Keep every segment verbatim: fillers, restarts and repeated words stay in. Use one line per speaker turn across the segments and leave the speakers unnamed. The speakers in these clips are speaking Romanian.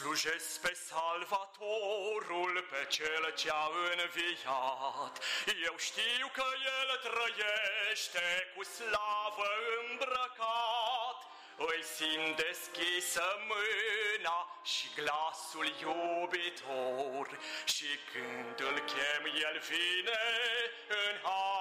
slujesc pe Salvatorul, pe Cel ce-a înviat. Eu știu că El trăiește cu slavă îmbrăcat. Îi simt deschisă mâna și glasul iubitor, și când îl chem, El vine în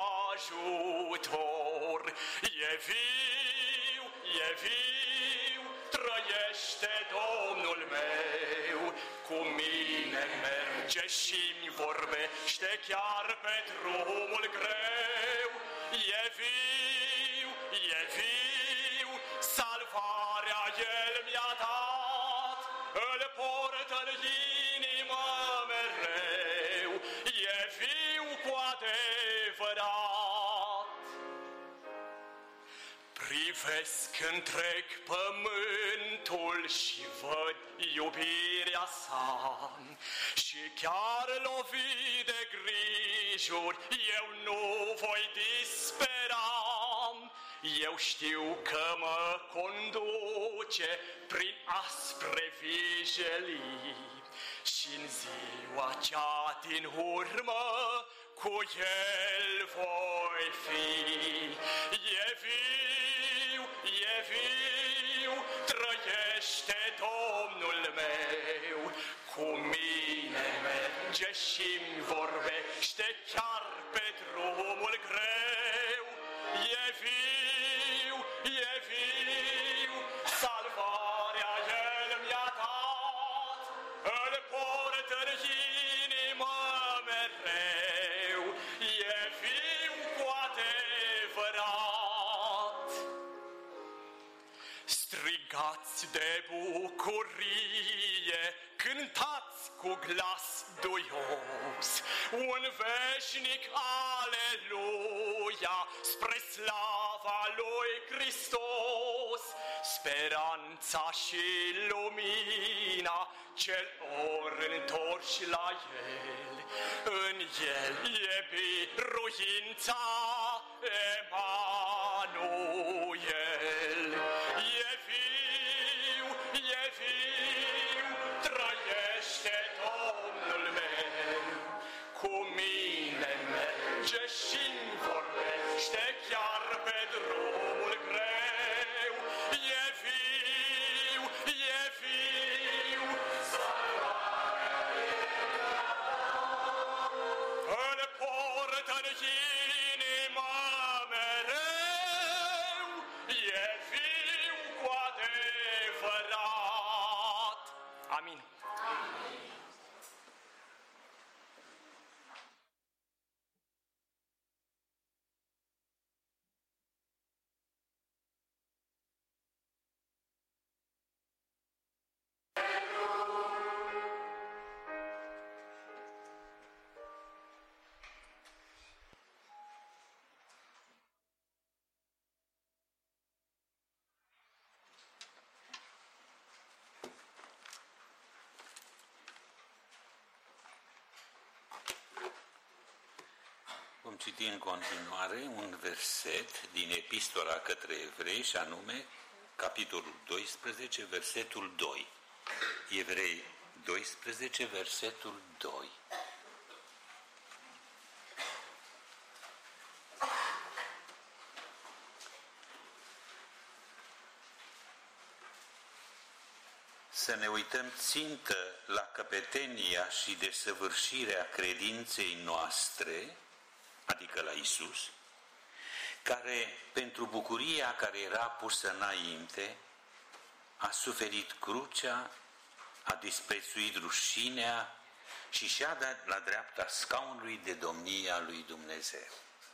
ajutor. E viu, e viu, trăiește Domnul meu, cu mine merge și-mi vorbește chiar pe drumul greu. E viu, e viu, salvarea El mi-a dat, îl portă în inimă mereu, e viu cu adevărat. Privesc întreg pământul și văd iubirea sa, și chiar lovit de grijuri, eu nu voi dispera. Eu știu că mă conduce prin aspre vijelii, și-n ziua cea din urmă cu El voi fi. E viu, e viu, trăiește Domnul meu, cu mine merge și-mi vorbește chiar pe drumul greu. E viu, e viu, salvarea El mi-a dat, îl portă în inimă mereu, e viu cu adevărat. Strigați de bucurie, cântați cu glas duios un veșnic aleluia spre slava lui Hristos. Speranța și lumina cel ori întorci la El, în El e biruința, Emanuel. E viu, e viu, trăiește Domnul meu, cu mine merge și-mi vorbește chiar pe drumul greu. E viu, e viu, salvarea îl portă în inimă mereu, e viu cu adevărat. Amin.
Vom citi în continuare un verset din Epistola către Evrei, și anume capitolul doisprezece, versetul doi. Evrei doisprezece, versetul doi. Să ne uităm țintă la căpetenia și desăvârșirea credinței noastre, adică la Iisus, care, pentru bucuria care era pusă înainte, a suferit crucea, a disprețuit rușinea și și-a dat la dreapta scaunului de domnia lui Dumnezeu.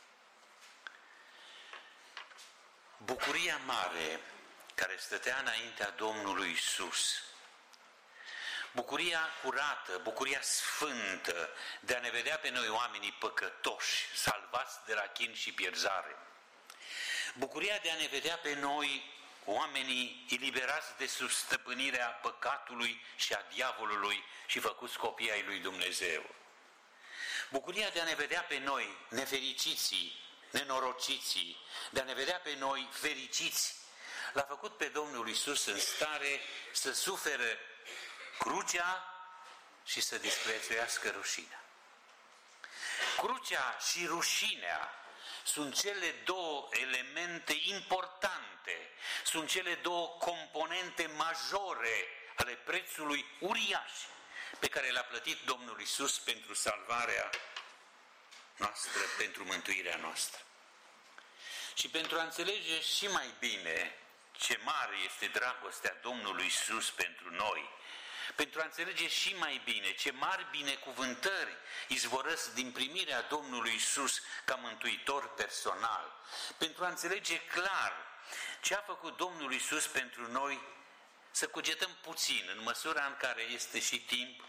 Bucuria mare care stătea înaintea Domnului Iisus, bucuria curată, bucuria sfântă de a ne vedea pe noi oamenii păcătoși, salvați de la chin și pierzare. Bucuria de a ne vedea pe noi oamenii eliberați de sub stăpânirea păcatului și a diavolului și făcuți copii ai lui Dumnezeu. Bucuria de a ne vedea pe noi nefericiții, nenorociții, de a ne vedea pe noi fericiți, l-a făcut pe Domnul Iisus în stare să sufere crucea și să disprețuiască rușinea. Crucea și rușinea sunt cele două elemente importante, sunt cele două componente majore ale prețului uriaș pe care l-a plătit Domnul Iisus pentru salvarea noastră, pentru mântuirea noastră. Și pentru a înțelege și mai bine ce mare este dragostea Domnului Iisus pentru noi, pentru a înțelege și mai bine ce mari binecuvântări izvorăsc din primirea Domnului Iisus ca mântuitor personal, pentru a înțelege clar ce a făcut Domnul Iisus pentru noi, să cugetăm puțin, în măsura în care este și timp,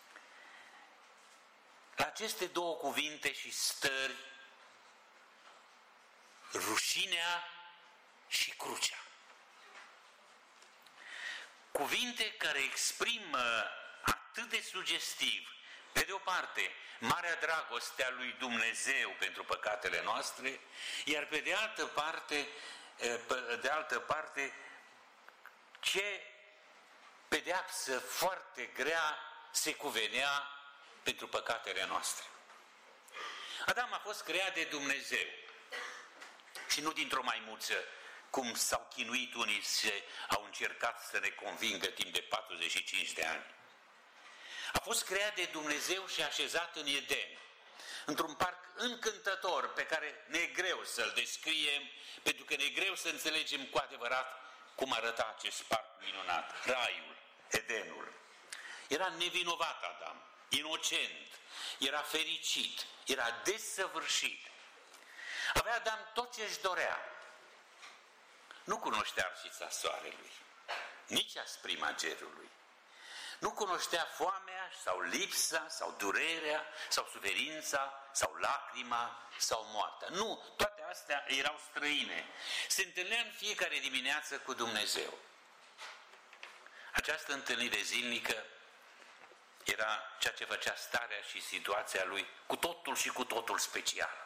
la aceste două cuvinte și stări, rușinea și crucea. Cuvinte care exprimă atât de sugestiv, pe de o parte, marea dragoste a lui Dumnezeu pentru păcatele noastre, iar pe de altă parte, de altă parte, ce pedeapsă foarte grea se cuvenea pentru păcatele noastre. Adam a fost creat de Dumnezeu și nu dintr-o maimuță, cum s-au chinuit unii și au încercat să ne convingă timp de patruzeci și cinci de ani. A fost creat de Dumnezeu și așezat în Eden, într-un parc încântător pe care ne e greu să-l descriem, pentru că ne e greu să înțelegem cu adevărat cum arăta acest parc minunat, raiul, Edenul. Era nevinovat Adam, inocent, era fericit, era desăvârșit. Avea Adam tot ce își dorea. Nu cunoștea arșița soarelui, nici asprima gerului. Nu cunoștea foamea sau lipsa sau durerea sau suferința sau lacrima sau moartea. Nu, toate astea erau străine. Se întâlnea în fiecare dimineață cu Dumnezeu. Această întâlnire zilnică era ceea ce făcea starea și situația lui cu totul și cu totul specială.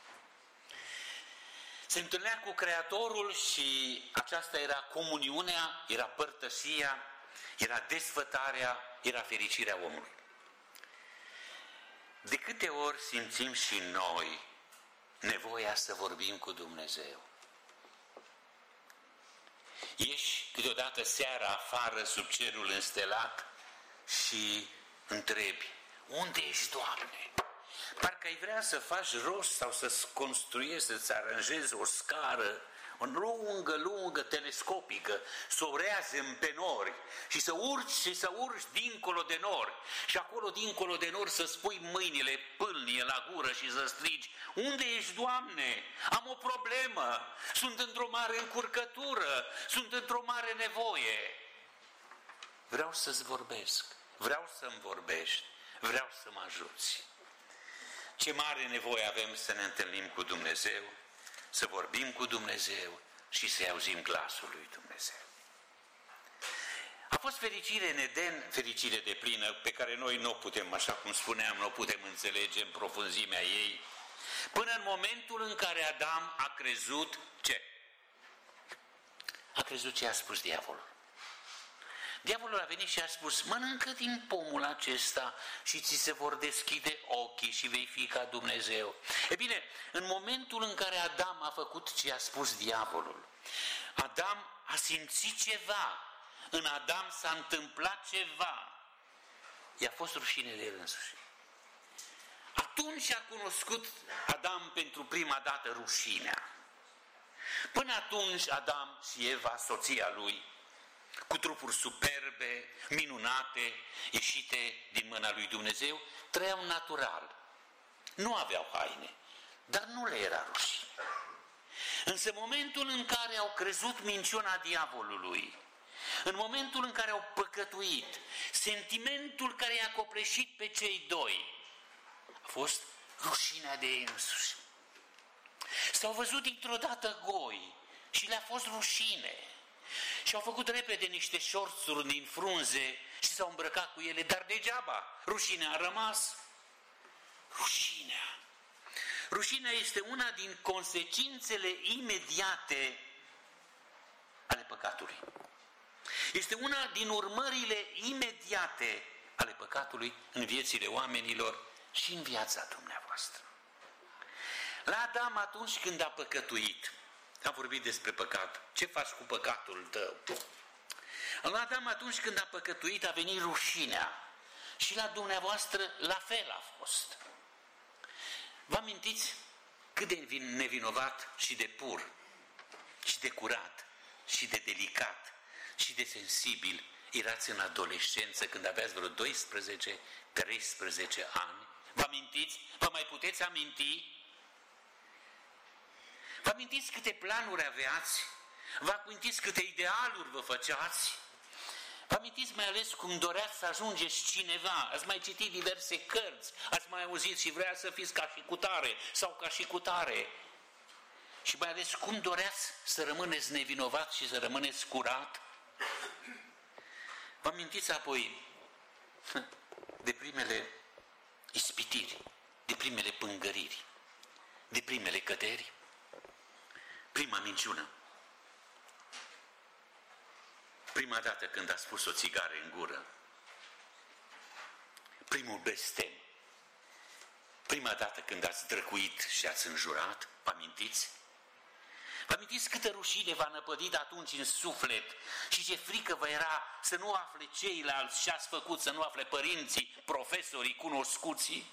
Se întâlnea cu Creatorul și aceasta era comuniunea, era părtășia, era desfătarea, era fericirea omului. De câte ori simțim și noi nevoia să vorbim cu Dumnezeu? Ieși câteodată seara afară sub cerul înstelat și întrebi, unde ești, Doamne? Parcă ai vrea să faci rost sau să-ți construiești, să-ți aranjezi o scară, o lungă, lungă, telescopică, să o reazem pe nori și să urci și să urci dincolo de nori și acolo dincolo de nori să spui mâinile pâlnie la gură și să strigi, unde ești, Doamne? Am o problemă, sunt într-o mare încurcătură, sunt într-o mare nevoie. Vreau să-ți vorbesc, vreau să-mi vorbești, vreau să mă ajuți. Ce mare nevoie avem să ne întâlnim cu Dumnezeu, să vorbim cu Dumnezeu și să-i auzim glasul lui Dumnezeu. A fost fericire în Eden, fericire deplină, pe care noi nu o putem, așa cum spuneam, nu o putem înțelege în profunzimea ei, până în momentul în care Adam a crezut ce? A crezut ce a spus diavolul. Diavolul a venit și a spus, mănâncă din pomul acesta și ți se vor deschide ochii și vei fi ca Dumnezeu. E bine, în momentul în care Adam a făcut ce a spus diavolul, Adam a simțit ceva, în Adam s-a întâmplat ceva, i-a fost rușine de el însuși. Atunci a cunoscut Adam pentru prima dată rușinea. Până atunci Adam și Eva, soția lui, cu trupuri superbe, minunate, ieșite din mâna lui Dumnezeu, trăiau natural. Nu aveau haine, dar nu le era rușine. Însă momentul în care au crezut minciuna diavolului, în momentul în care au păcătuit, sentimentul care i-a copleșit pe cei doi a fost rușinea de ei însuși. S-au văzut dintr-o dată goi și le-a fost rușine. Și au făcut repede niște șorțuri din frunze și s-au îmbrăcat cu ele, dar degeaba, rușinea a rămas. Rușinea. Rușinea este una din consecințele imediate ale păcatului. Este una din urmările imediate ale păcatului în viețile oamenilor și în viața dumneavoastră. La Adam, atunci când a păcătuit, a vorbit despre păcat. Ce faci cu păcatul tău? La Adam, atunci când a păcătuit, a venit rușinea. Și la dumneavoastră la fel a fost. Vă amintiți cât de nevinovat și de pur, și de curat, și de delicat, și de sensibil erați în adolescență când aveați vreo doisprezece treisprezece ani? Vă amintiți? Vă mai puteți aminti? Vă amintiți câte planuri aveați? Vă amintiți câte idealuri vă făceați? Vă amintiți mai ales cum doreați să ajungeți cineva? Ați mai citit diverse cărți, ați mai auzit și vrea să fiți ca și cutare sau ca și cutare. Și mai ales cum doreați să rămâneți nevinovat și să rămâneți curat? Vă amintiți apoi de primele ispitiri, de primele pângăriri, de primele căderi? Prima minciună. Prima dată când ați pus o țigară în gură. Primul blestem. Prima dată când ați drăcuit și ați înjurat. Vă amintiți? Vă amintiți câtă rușine v-a năpădit atunci în suflet și ce frică vă era să nu afle ceilalți ce ați făcut, să nu afle părinții, profesorii, cunoscuții?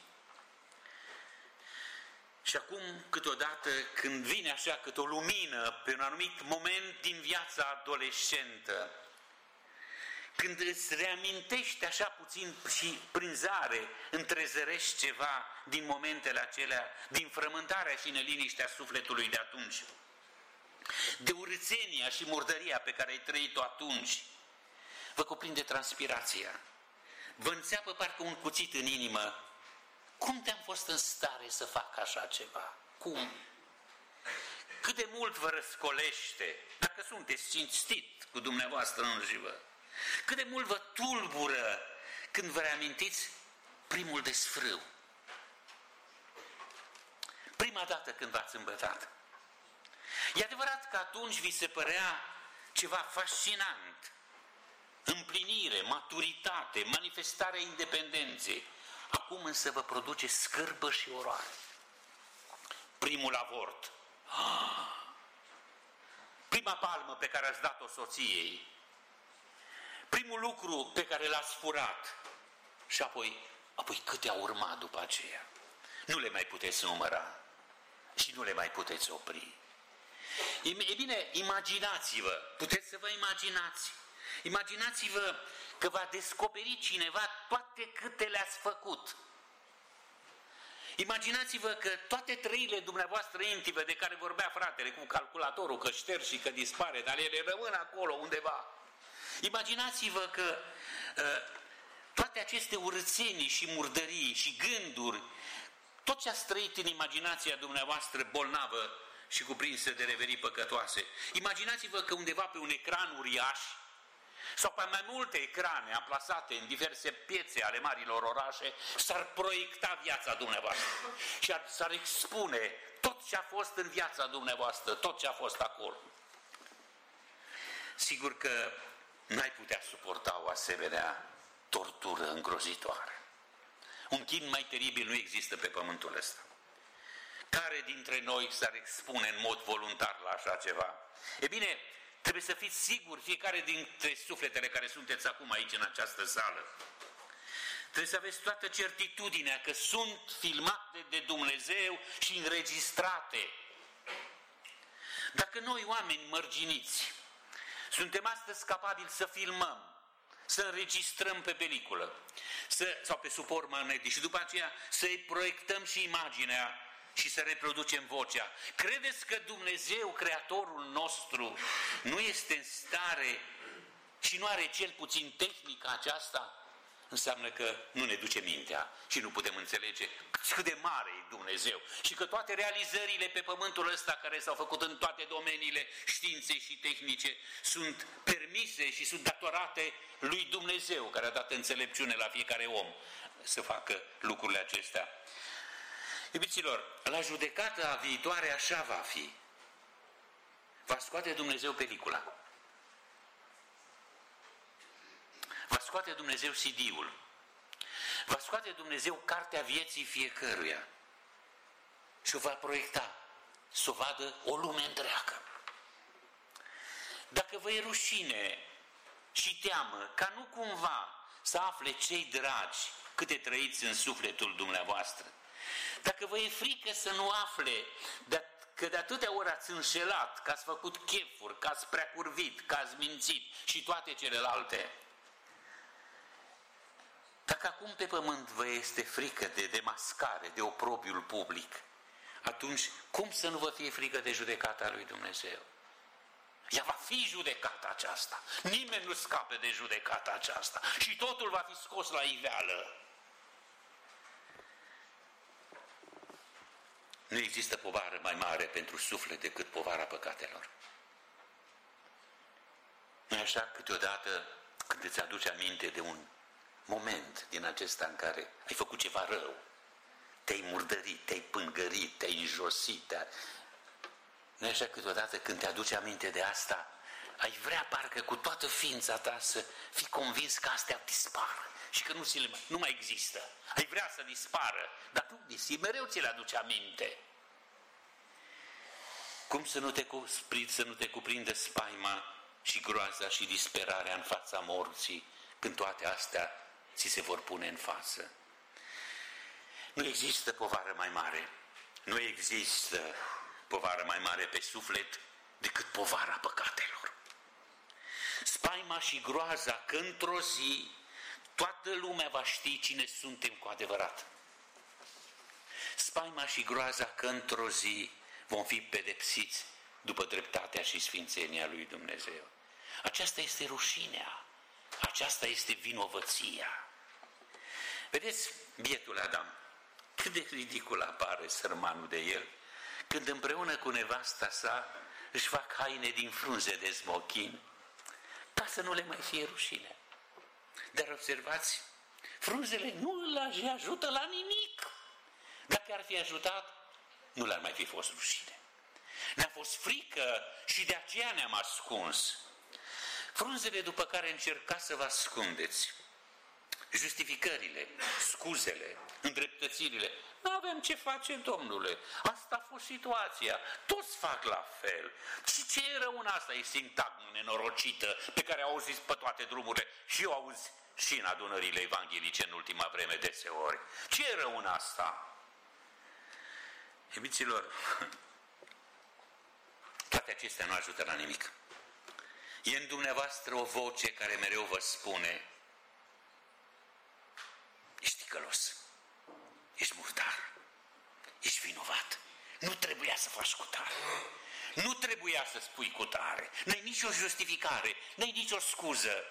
Și acum, câteodată, când vine așa cât o lumină pe un anumit moment din viața adolescentă, când îți reamintești așa puțin și prin zare întrezărești ceva din momentele acelea, din frământarea și neliniștea sufletului de atunci, de urâțenia și murdăria pe care ai trăit-o atunci, vă cuprinde transpirația, vă înțeapă parcă un cuțit în inimă. Cum te-am fost în stare să fac așa ceva? Cum? Cât de mult vă răscolește, dacă sunteți cinstit cu dumneavoastră înșivă, cât de mult vă tulbură când vă reamintiți primul desfrâu. Prima dată când v-ați îmbătat. E adevărat că atunci vi se părea ceva fascinant, împlinire, maturitate, manifestarea independenței. Acum însă vă produce scârbă și oroare. Primul avort. Prima palmă pe care ați dat-o soției. Primul lucru pe care l-ați furat. Și apoi, apoi câte au urmat după aceea. Nu le mai puteți număra și nu le mai puteți opri. E bine, imaginați-vă, puteți să vă imaginați. Imaginați-vă că va descoperi cineva toate câte le-ați făcut. Imaginați-vă că toate trăile dumneavoastră intime de care vorbea fratele cu calculatorul, că ștergi și că dispare, dar ele rămân acolo undeva. Imaginați-vă că uh, toate aceste urățenii și murdării și gânduri, tot ce ați trăit în imaginația dumneavoastră bolnavă și cuprinsă de reverii păcătoase. Imaginați-vă că undeva pe un ecran uriaș sau pe mai multe ecrane amplasate în diverse piețe ale marilor orașe s-ar proiecta viața dumneavoastră și ar, s-ar expune tot ce a fost în viața dumneavoastră, tot ce a fost acolo. Sigur că n-ai putea suporta o asemenea tortură îngrozitoare. Un chin mai teribil nu există pe pământul ăsta. Care dintre noi s-ar expune în mod voluntar la așa ceva? E bine, trebuie să fiți siguri, fiecare dintre sufletele care sunteți acum aici în această sală, trebuie să aveți toată certitudinea că sunt filmate de Dumnezeu și înregistrate. Dacă noi, oameni mărginiți, suntem astăzi capabili să filmăm, să înregistrăm pe peliculă să, sau pe suport magnetic și după aceea să-i proiectăm și imaginea și să reproducem vocea. Credeți că Dumnezeu, Creatorul nostru, nu este în stare și nu are cel puțin tehnica aceasta? Înseamnă că nu ne duce mintea și nu putem înțelege cât de mare e Dumnezeu și că toate realizările pe pământul ăsta care s-au făcut în toate domeniile științei și tehnice sunt permise și sunt datorate lui Dumnezeu, care a dat înțelepciune la fiecare om să facă lucrurile acestea. Iubiților, la judecata viitoare așa va fi. Va scoate Dumnezeu pelicula. Va scoate Dumnezeu C D-ul. Va scoate Dumnezeu cartea vieții fiecăruia și o va proiecta, să o vadă o lume întreagă. Dacă vă e rușine și teamă ca nu cumva să afle cei dragi câte trăiți în sufletul dumneavoastră, dacă vă e frică să nu afle că de atâtea ori ați înșelat, că ați făcut chefuri, că ați preacurvit, că ați mințit și toate celelalte, dacă acum pe pământ vă este frică de demascare, de oprobiul public, atunci cum să nu vă fie frică de judecata lui Dumnezeu? Ea va fi judecata aceasta. Nimeni nu scape de judecata aceasta. Și totul va fi scos la iveală. Nu există povară mai mare pentru suflet decât povara păcatelor. Nu e așa? Câteodată, când îți aduci aminte de un moment din acesta în care ai făcut ceva rău, te-ai murdărit, te-ai pângărit, te-ai înjosit, te-ai... Nu e așa? Câteodată când te aduci aminte de asta, ai vrea parcă cu toată ființa ta să fii convins că astea dispar și că nu, nu mai există. Ai vrea să dispară, dar tu disi, mereu ți le aduci aminte. Cum să nu te cuprinde, să nu te cuprindă spaima și groaza și disperarea în fața morții, când toate astea ți se vor pune în față? Nu există povară mai mare. Nu există povară mai mare pe suflet decât povara păcatelor. Spaima și groaza că într-o zi toată lumea va ști cine suntem cu adevărat. Spaima și groaza că într-o zi vom fi pedepsiți după dreptatea și sfințenia lui Dumnezeu. Aceasta este rușinea. Aceasta este vinovăția. Vedeți, bietul Adam, cât de ridicul apare sărmanul de el, când împreună cu nevasta sa își fac haine din frunze de smochin, ca să nu le mai fie rușine. Dar observați, frunzele nu îl ajută la nimic. Dacă ar fi ajutat, nu l-ar mai fi fost rușine. Ne-a fost frică și de aceea ne-am ascuns. Frunzele după care încercați să vă ascundeți, justificările, scuzele, îndreptățirile, nu avem ce face, domnule, asta a fost situația, toți fac la fel. Și ce e rău în asta? E sintagmă nenorocită pe care auziți pe toate drumurile și eu auzi și în adunările evanghelice în ultima vreme deseori. Ce e rău în asta? Iubiților, toate acestea nu ajută la nimic. E în dumneavoastră o voce care mereu vă spune: ești ticălos, ești murdar, ești vinovat, nu trebuia să faci cu tare, nu trebuia să spui cu tare, n-ai nicio justificare, n-ai nicio scuză.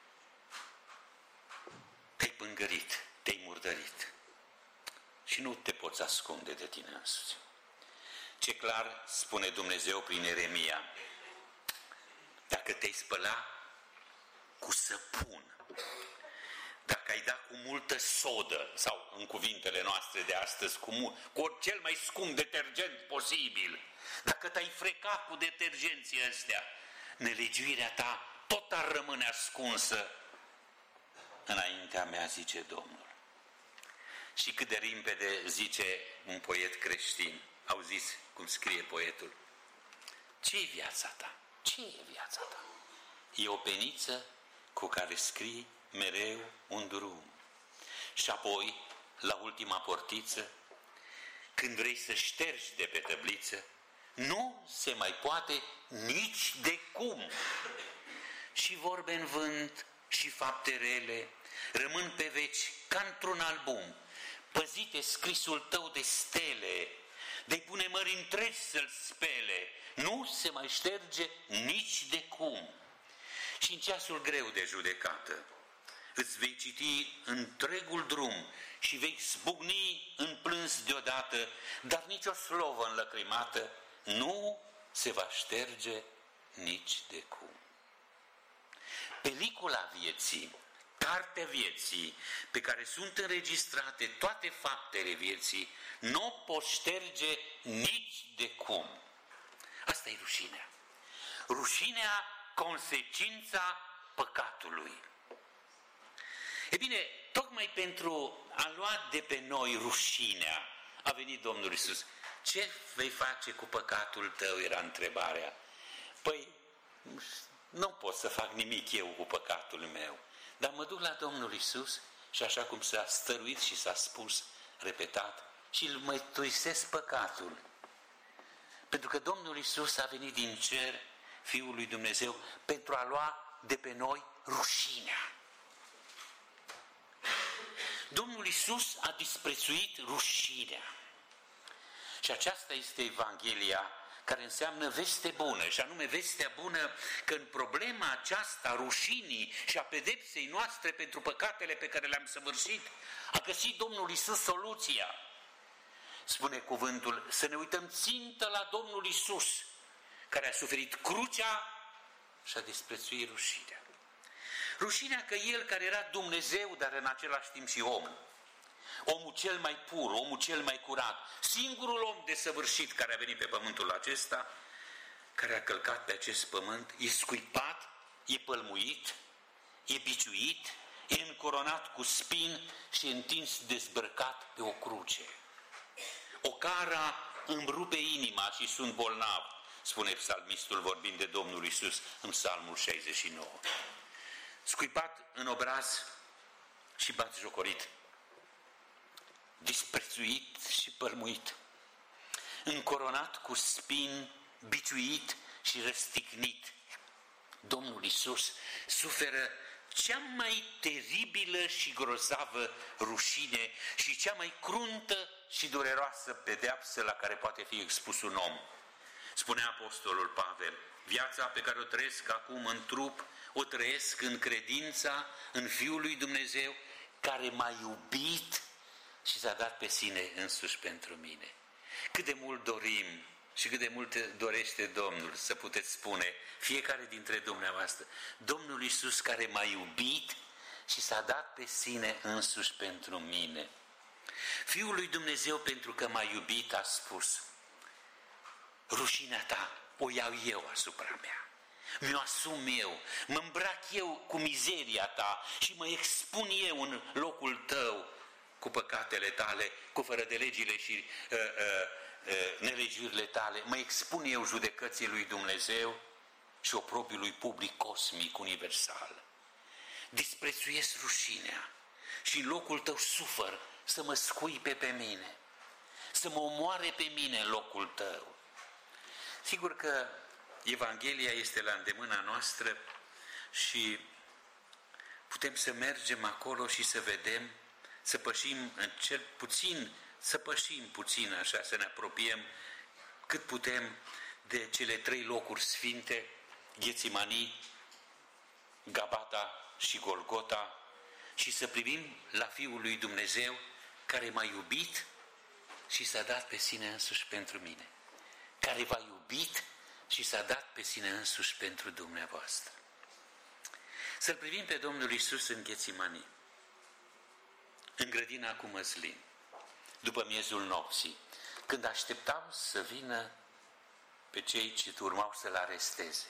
Te-ai pângărit, te-ai murdărit și nu te poți ascunde de tine însuți. Ce clar spune Dumnezeu prin Ieremia: dacă te-ai spăla cu săpun, dacă ai dat cu multă sodă, sau în cuvintele noastre de astăzi, cu, mult, cu cel mai scump detergent posibil, dacă te-ai frecat cu detergenții ăstea, nelegiuirea ta tot ar rămâne ascunsă înaintea mea, zice Domnul. Și cât de limpede zice un poet creștin. Auziți cum scrie poetul? Ce e viața ta? Ce e viața ta? E o peniță cu care scrii mereu un drum. Și apoi, la ultima portiță, când vrei să ștergi de pe tăbliță, nu se mai poate nici de cum. Și vorbe în vânt și fapte rele rămân pe veci ca într-un album, păzite scrisul tău de stele, de-i pune mări întregi să-l spele, nu se mai șterge nici de cum. Și în ceasul greu de judecată îți vei citi întregul drum și vei zbucni în plâns deodată, dar nici o slovă înlăcrimată nu se va șterge nici de cum. Pelicula vieții, cartea vieții, pe care sunt înregistrate toate faptele vieții, nu o poți șterge nici de cum. Asta e rușinea. Rușinea, consecința păcatului. E bine, tocmai pentru a lua de pe noi rușinea, a venit Domnul Iisus. Ce vei face cu păcatul tău, era întrebarea. Păi, nu pot să fac nimic eu cu păcatul meu, dar mă duc la Domnul Iisus și așa cum s-a stăruit și s-a spus, repetat, și îl mărturisesc păcatul. Pentru că Domnul Iisus a venit din cer, Fiul lui Dumnezeu, pentru a lua de pe noi rușinea. Domnul Iisus a disprețuit rușinea. Și aceasta este Evanghelia, care înseamnă veste bună, și anume vestea bună că în problema aceasta a rușinii și a pedepsei noastre pentru păcatele pe care le-am săvârșit, a găsit Domnul Iisus soluția. Spune cuvântul, să ne uităm țintă la Domnul Iisus, care a suferit crucea și a disprețuit rușinea. Rușinea că El, care era Dumnezeu, dar în același timp și om, omul cel mai pur, omul cel mai curat, singurul om desăvârșit care a venit pe pământul acesta, care a călcat pe acest pământ, e scuipat, e pălmuit, e biciuit, e încoronat cu spini și e întins dezbrăcat pe o cruce. Ocara îmi rupe inima și sunt bolnav, spune psalmistul vorbind de Domnul Iisus în Psalmul șaizeci și nouă. Scuipat în obraz și batjocorit, disprețuit și pălmuit, încoronat cu spini, biciuit și răstignit, Domnul Iisus suferă cea mai teribilă și grozavă rușine și cea mai cruntă și dureroasă pedeapsă la care poate fi expus un om. Spunea apostolul Pavel, viața pe care o trăiesc acum în trup, o trăiesc în credința în Fiul lui Dumnezeu, care m-a iubit și s-a dat pe sine însuși pentru mine. Cât de mult dorim și cât de mult dorește Domnul să puteți spune, fiecare dintre dumneavoastră, Domnul Iisus care m-a iubit și s-a dat pe sine însuși pentru mine. Fiul lui Dumnezeu, pentru că m-a iubit, a spus, rușinea ta o iau eu asupra mea, mi-o asum eu, mă îmbrac eu cu mizeria ta și mă expun eu în locul tău cu păcatele tale, cu fără de legile și uh, uh, uh, nelegiurile tale, mă expun eu judecății lui Dumnezeu și oprobiului public cosmic, universal. Disprețuiesc rușinea și în locul tău sufăr să mă scuipe pe mine, să mă omoare pe mine în locul tău. Sigur că Evanghelia este la îndemâna noastră și putem să mergem acolo și să vedem, să pășim în cel puțin, să pășim puțin așa, să ne apropiem cât putem de cele trei locuri sfinte, Ghețimani, Gabata și Golgota, și să privim la Fiul lui Dumnezeu care m-a iubit și s-a dat pe sine însuși pentru mine, care v-a iubit și s-a dat pe sine însuși pentru dumneavoastră. Să-L privim pe Domnul Iisus în Ghețimani, în grădina cu măslin, după miezul nopții, când așteptau să vină pe cei ce urmau să-L aresteze.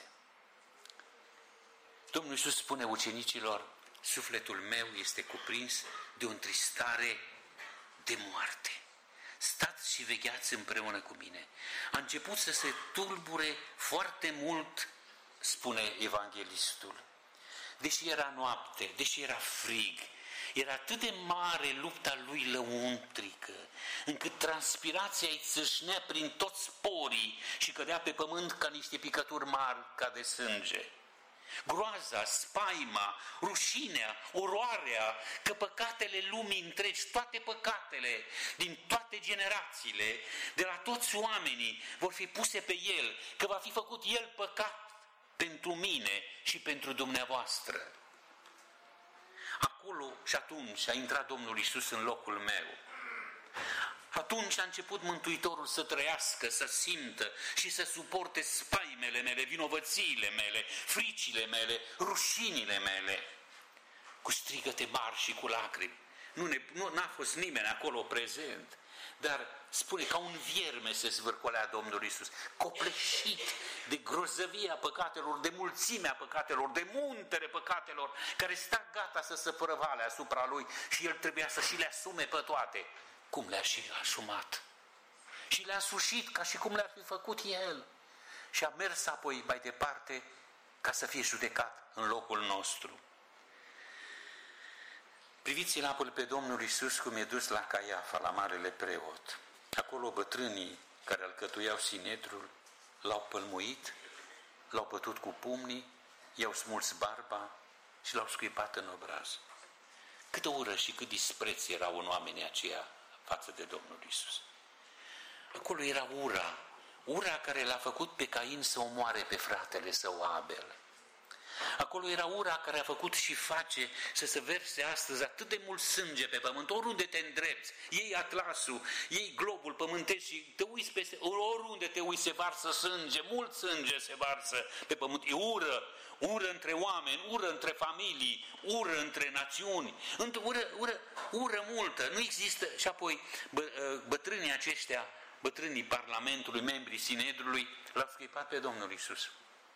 Domnul Iisus spune ucenicilor, sufletul meu este cuprins de o întristare de moarte. Stați și vegheați împreună cu mine. A început să se tulbure foarte mult, spune evanghelistul. Deși era noapte, deși era frig, era atât de mare lupta lui lăuntrică, încât transpirația îi țâșnea prin toți porii și cădea pe pământ ca niște picături mari ca de sânge. Groaza, spaima, rușinea, oroarea, că păcatele lumii întregi, toate păcatele din toate generațiile, de la toți oamenii, vor fi puse pe El, că va fi făcut El păcat pentru mine și pentru dumneavoastră. Acolo și atunci a intrat Domnul Iisus în locul meu. Atunci a început Mântuitorul să trăiască, să simtă și să suporte spaimele mele, vinovățiile mele, fricile mele, rușinile mele, cu strigăte mari și cu lacrimi. Nu, ne, nu n-a fost nimeni acolo prezent. dar spune ca un vierme se zvârcolea Domnul Iisus, copleșit de grozăvia păcatelor, de mulțimea păcatelor, de muntele păcatelor, care sta gata să se prăvale asupra lui și el trebuia să și le asume pe toate. Cum le-a și asumat? Și le-a însușit ca și cum le-ar fi făcut el. Și a mers apoi mai departe ca să fie judecat în locul nostru. Priviți-l apoi pe Domnul Iisus cum e dus la Caiafa, la marele preot. Acolo bătrânii care alcătuiau sinedrul l-au pălmuit, l-au bătut cu pumnii, i-au smuls barba și l-au scuipat în obraz. Câtă ură și cât dispreț erau în oamenii aceia față de Domnul Iisus. Acolo era ura, ura care l-a făcut pe Cain să omoare pe fratele său Abel. Acolo era ura care a făcut și face să se verse astăzi atât de mult sânge pe pământ, oriunde te îndrepți, iei atlasul, iei globul pământesc și te uiți peste, oriunde te uiți se varsă sânge, mult sânge se varsă pe pământ, e ură, ură între oameni, ură între familii, ură între națiuni, ură, ură, ură multă, nu există. Și apoi bă, bătrânii aceștia, bătrânii Parlamentului, membrii Sinedrului, l-au scuipat pe Domnul Iisus.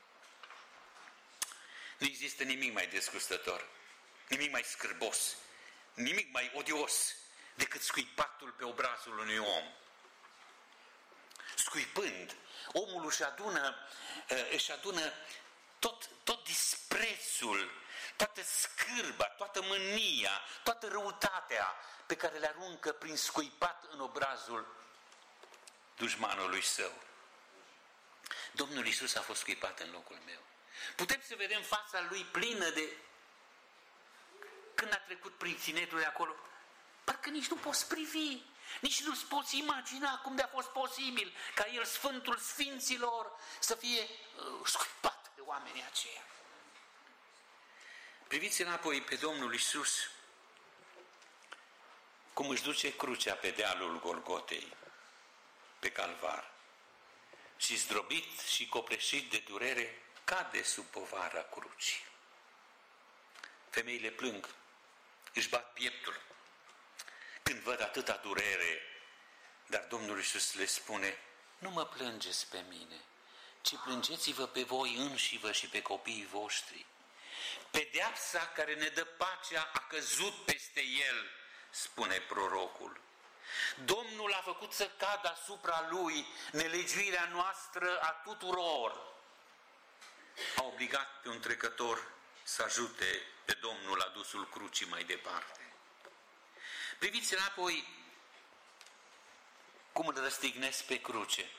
Nu există nimic mai desgustător, nimic mai scârbos, nimic mai odios decât scuipatul pe obrazul unui om. Scuipând, omul își adună, își adună tot, tot disprețul, toată scârba, toată mânia, toată răutatea pe care le aruncă prin scuipat în obrazul dușmanului său. Domnul Iisus a fost scuipat în locul meu. Putem să vedem fața lui plină de... Când a trecut prin Sinedrul acolo, parcă nici nu poți privi, nici nu-ți poți imagina cum de a fost posibil ca el, Sfântul Sfinților, să fie uh, scuipat de oamenii aceia. Priviți înapoi pe Domnul Iisus cum își duce crucea pe dealul Golgotei, pe Calvar, și zdrobit și copleșit de durere, cade sub povara crucii. Femeile plâng, își bat pieptul când văd atâta durere, dar Domnul Iisus le spune: nu mă plângeți pe mine, ci plângeți-vă pe voi înșivă și pe copiii voștri. Pedeapsa care ne dă pacea a căzut peste el, spune prorocul. Domnul a făcut să cadă asupra lui nelegiuirea noastră a tuturor. A obligat pe un trecător să ajute pe Domnul adusul crucii mai departe. Priviți înapoi cum îl răstignesc pe cruce.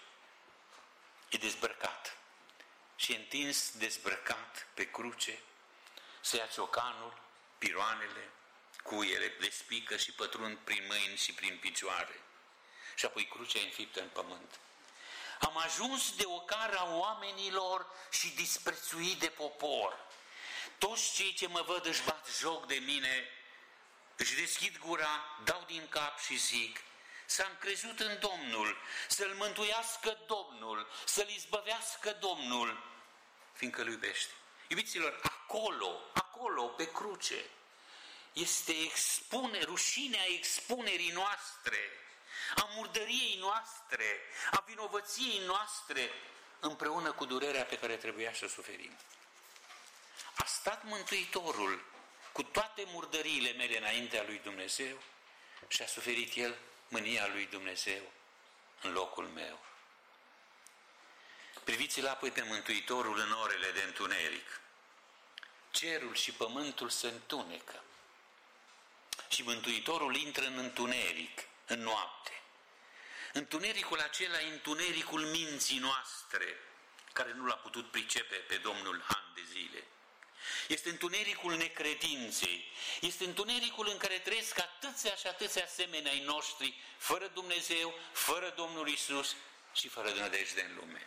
E dezbrăcat și e întins dezbrăcat pe cruce, să ia ciocanul, piroanele, cuiele le spică și pătrund prin mâini și prin picioare. Și apoi crucea e înfiptă în pământ. Am ajuns de ocara oamenilor și disprețuit de popor. Toți cei ce mă văd își bat joc de mine, își deschid gura, dau din cap și zic: s-a încrezut în Domnul, să-L mântuiască Domnul, Să-L izbăvească Domnul, fiindcă Îl iubește. Iubiților, acolo, acolo, pe cruce, este expune, rușinea expunerii noastre, a murdăriei noastre, a vinovăției noastre, împreună cu durerea pe care trebuia să o suferim. A stat Mântuitorul cu toate murdăriile mele înaintea lui Dumnezeu și a suferit El mânia lui Dumnezeu în locul meu. Priviți-l apoi pe Mântuitorul în orele de întuneric. Cerul și pământul se întunecă și Mântuitorul intră în întuneric, în noapte. Întunericul acela e întunericul minții noastre, care nu l-a putut pricepe pe Domnul ani de zile. Este întunericul necredinței, este întunericul în care trăiesc atâția și atâția asemenea ai noștri, fără Dumnezeu, fără Domnul Iisus și fără nădejde în lume.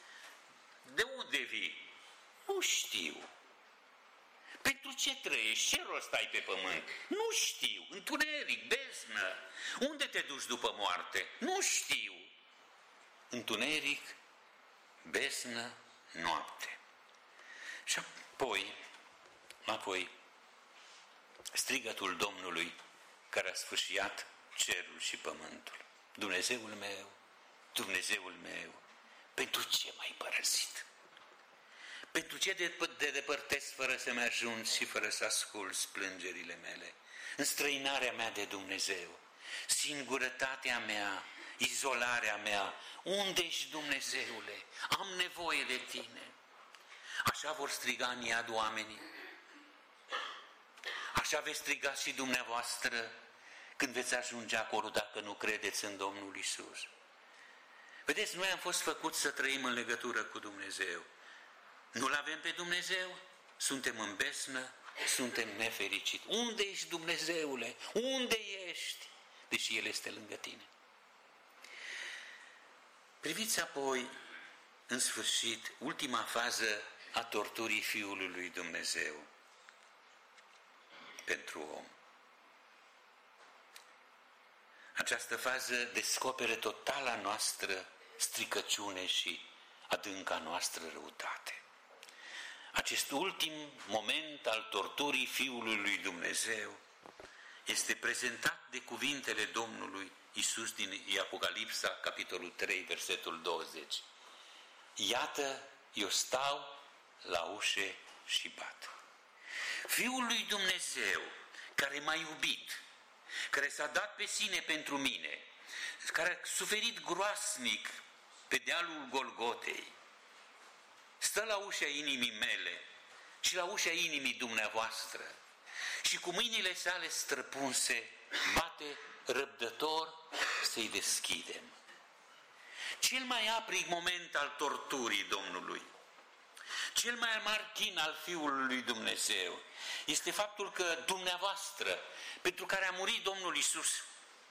De unde vii? Nu știu. Pentru ce trăiești? Ce rost ai pe pământ? Nu știu. Întuneric, beznă. Unde te duci după moarte? Nu știu. Întuneric, beznă, noapte. Și apoi, apoi, strigătul Domnului care a sfâșiat cerul și pământul. Dumnezeul meu, Dumnezeul meu, pentru ce m-ai părăsit? Pentru ce te depărtezi fără să-mi ajungi și fără să asculți plângerile mele? Înstrăinarea mea de Dumnezeu, singurătatea mea, izolarea mea, unde ești, Dumnezeule? Am nevoie de Tine. Așa vor striga în iad oamenii. Așa veți striga și dumneavoastră când veți ajunge acolo dacă nu credeți în Domnul Iisus. Vedeți, noi am fost făcuți să trăim în legătură cu Dumnezeu. Nu-L avem pe Dumnezeu? Suntem în besnă, suntem nefericiți. Unde ești, Dumnezeule? Unde ești? Deși El este lângă tine. Priviți apoi, în sfârșit, ultima fază a torturii Fiului lui Dumnezeu pentru om. Această fază descoperă totala noastră stricăciune și adânca noastră răutate. Acest ultim moment al torturii Fiului lui Dumnezeu este prezentat de cuvintele Domnului Iisus din Apocalipsa, capitolul trei, versetul douăzeci. Iată, eu stau la ușe și bat. Fiul lui Dumnezeu, care m-a iubit, care s-a dat pe sine pentru mine, care a suferit groasnic pe dealul Golgotei, stă la ușa inimii mele și la ușa inimii dumneavoastră și cu mâinile sale străpunse bate răbdător să-i deschidem. Cel mai aprig moment al torturii Domnului, cel mai mare chin al Fiului lui Dumnezeu este faptul că dumneavoastră, pentru care a murit Domnul Iisus,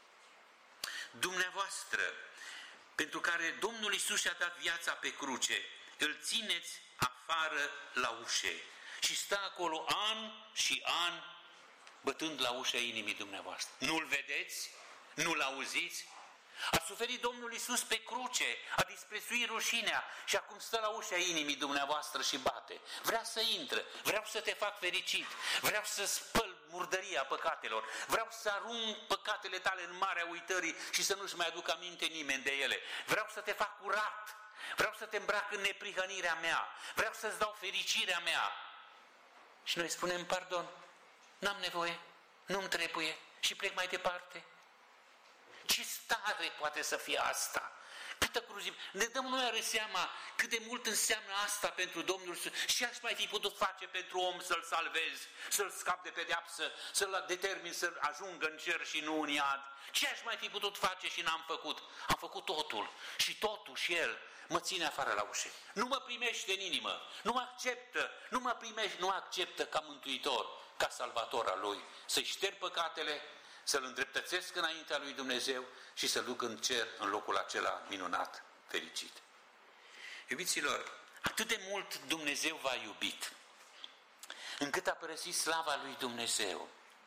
dumneavoastră, pentru care Domnul Iisus și-a dat viața pe cruce, îl țineți afară la ușe și stă acolo an și an bătând la ușa inimii dumneavoastră. Nu-l vedeți? Nu-l auziți? A suferit Domnul Iisus pe cruce, a disprețuit rușinea și acum stă la ușa inimii dumneavoastră și bate. Vrea să intre, vreau să te fac fericit, vreau să spăl murdăria păcatelor, vreau să arunc păcatele tale în marea uitării și să nu-și mai aduc aminte nimeni de ele. Vreau să te fac curat, vreau să te îmbrac în neprihănirea mea, vreau să-ți dau fericirea mea. Și noi spunem, pardon, n-am nevoie, nu-mi trebuie și plec mai departe. Ce stare poate să fie asta? Câtă cruzime! Ne dăm noi seama cât de mult înseamnă asta pentru Domnul și aș mai fi putut face pentru om să-l salvezi, să-l scap de pedeapsă, să-l determin să ajungă în cer și nu în iad. Ce aș mai fi putut face și n-am făcut? Am făcut totul și totul și el mă ține afară la ușă. Nu mă primește în inimă, nu mă acceptă, nu mă primește, nu acceptă ca mântuitor, ca salvator al lui. Să-i șterg păcatele, să-l îndreptățesc înaintea lui Dumnezeu și să-l duc în cer, în locul acela minunat, fericit. Iubiților, atât de mult Dumnezeu v-a iubit, încât a părăsit slava lui Dumnezeu.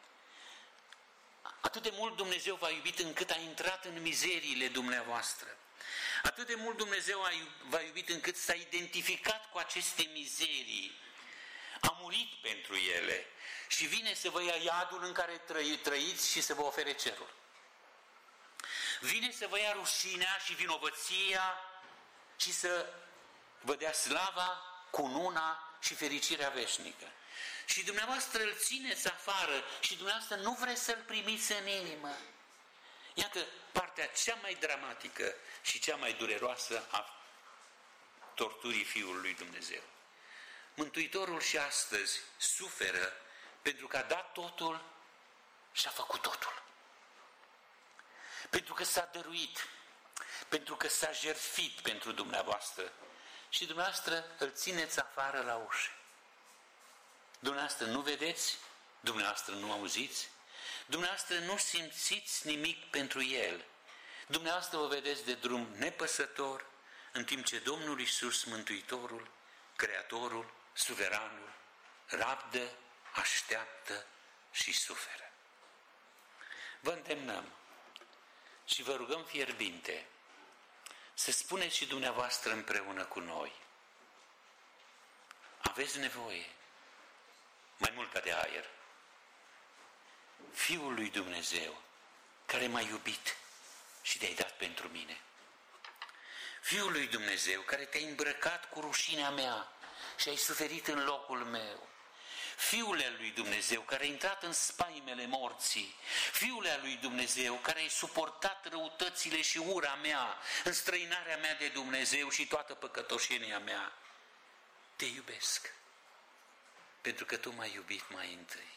Atât de mult Dumnezeu v-a iubit încât a intrat în mizeriile dumneavoastră. Atât de mult Dumnezeu v-a iubit încât s-a identificat cu aceste mizerii. A murit pentru ele și vine să vă ia iadul în care trăiți și să vă ofere cerul. Vine să vă ia rușinea și vinovăția și să vă dea slava, cununa și fericirea veșnică. Și dumneavoastră îl țineți afară și dumneavoastră nu vreți să-l primiți în inimă. Iată partea cea mai dramatică și cea mai dureroasă a torturii Fiului lui Dumnezeu. Mântuitorul și astăzi suferă pentru că a dat totul și a făcut totul. Pentru că s-a dăruit, pentru că s-a jertfit pentru dumneavoastră și dumneavoastră îl țineți afară la ușă. Dumneavoastră nu vedeți, dumneavoastră nu auziți, dumneavoastră nu simțiți nimic pentru el. Dumneavoastră vă vedeți de drum nepăsător, în timp ce Domnul Iisus, Mântuitorul, Creatorul, Suveranul, rabdă, așteaptă și suferă. Vă îndemnăm și vă rugăm fierbinte să spuneți și dumneavoastră împreună cu noi. Aveți nevoie, mai mult ca de aer, Fiul lui Dumnezeu, care m-a iubit, și te-ai dat pentru mine. Fiul lui Dumnezeu care te-ai îmbrăcat cu rușinea mea și ai suferit în locul meu. Fiule al lui Dumnezeu care ai intrat în spaimele morții. Fiule al lui Dumnezeu care ai suportat răutățile și ura mea, înstrăinarea mea de Dumnezeu și toată păcătoșenia mea. Te iubesc pentru că Tu m-ai iubit mai întâi.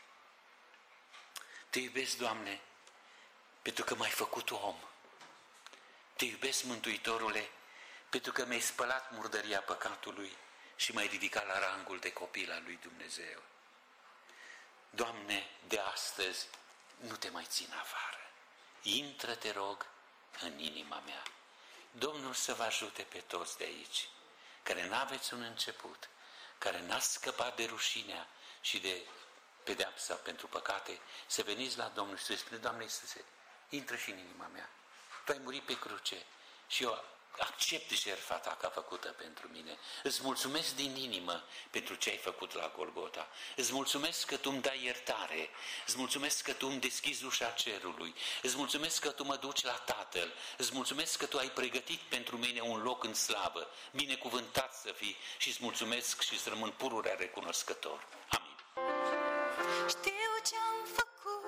Te iubesc, Doamne, pentru că m-ai făcut om. Te iubesc, Mântuitorule, pentru că mi-ai spălat murdăria păcatului și m-ai ridicat la rangul de copil al lui Dumnezeu. Doamne, de astăzi nu te mai țin afară. Intră, te rog, în inima mea. Domnul să vă ajute pe toți de aici, care n-aveți un început, care n-ați scăpat de rușinea și de pedeapsa pentru păcate, să veniți la Domnul și să spuneți: Doamne Iisuse, intră și în inima mea. Tu ai murit pe cruce și eu accept jertfa Ta ca făcută pentru mine. Îți mulțumesc din inimă pentru ce ai făcut la Golgota. Îți mulțumesc că Tu îmi dai iertare. Îți mulțumesc că Tu îmi deschizi ușa cerului. Îți mulțumesc că Tu mă duci la Tatăl. Îți mulțumesc că Tu ai pregătit pentru mine un loc în slavă. Binecuvântat să fii și îți mulțumesc și să rămân pururea recunoscător. Amin.
Știu ce-am făcut,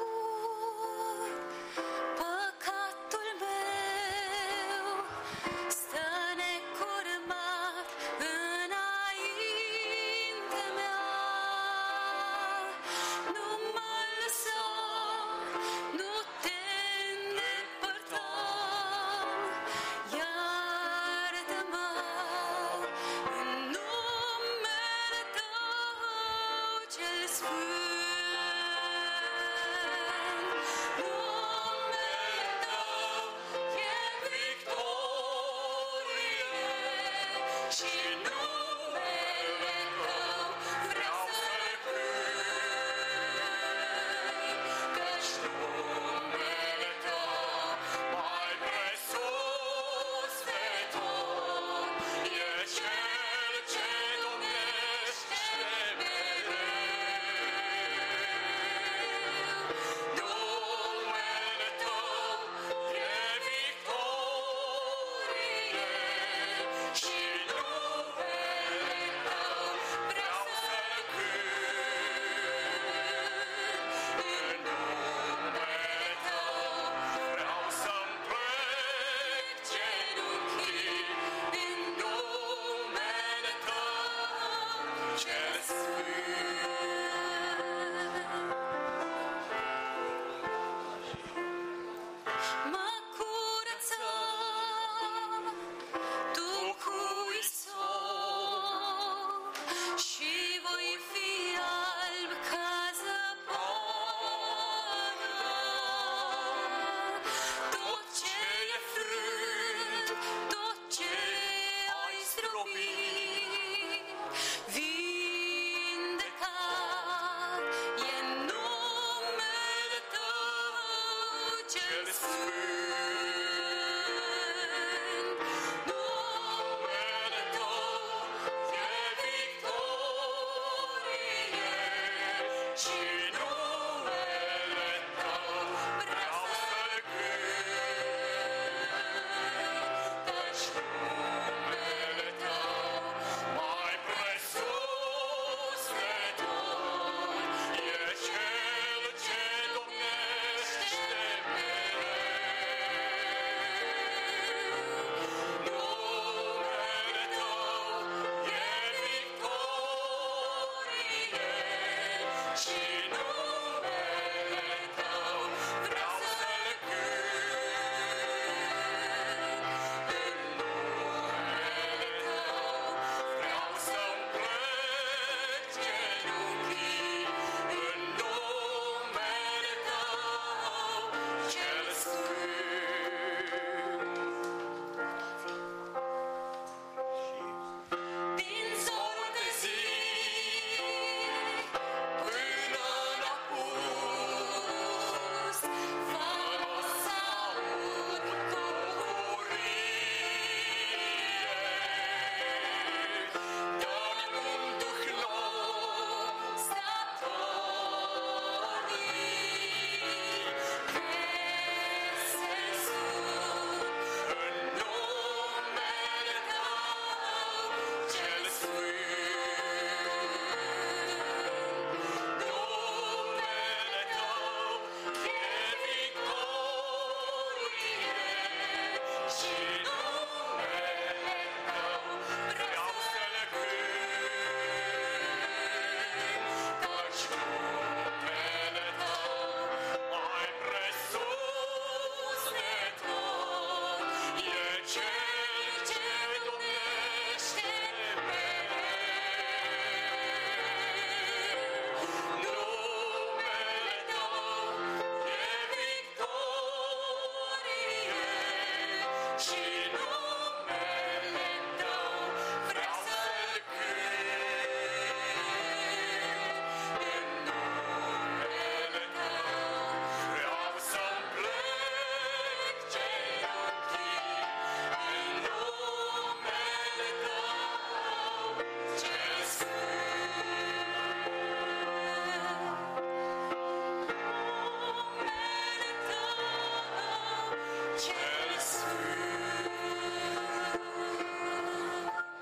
păcatul meu stă necurmat înaintea mea. Nu mă lăsa, nu te îndepărta, iartă-mă în numele Tău cel sfânt.
Yes.